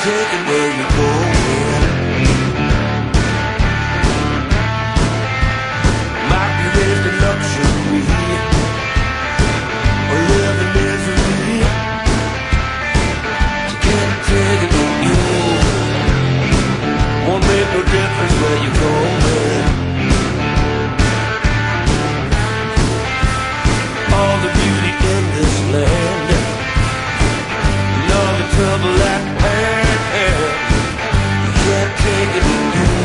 take it where you're going. Might be raised in luxury or live in misery. You can't take it with you. Won't make no difference where you're going. All the beauty in this land and all the trouble at hand, you can't take it with you.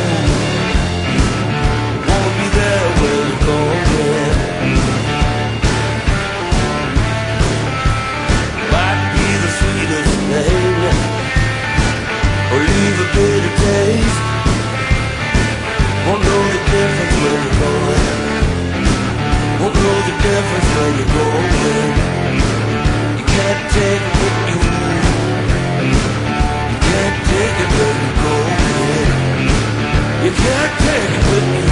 Won't be there where you're going. Might be the sweetest thing or leave a bitter taste. Won't know the difference where you're going. Won't know the difference where you're going. You can't take it with you. You can't take it where you're going. You can't take it with you.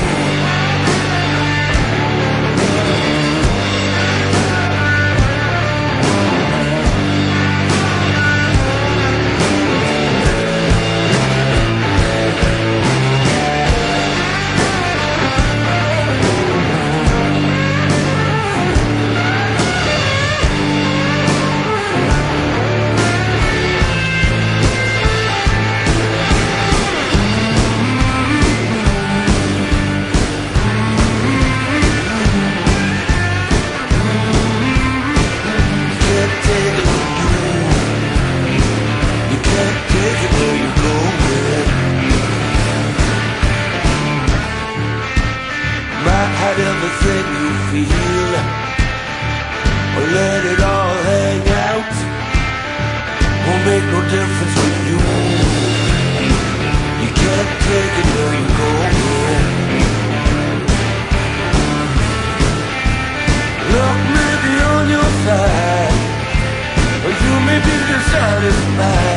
Hide everything you feel or let it all hang out. Won't make no difference with you. You can't take it where you're going. Luck may be on your side, but you may be dissatisfied.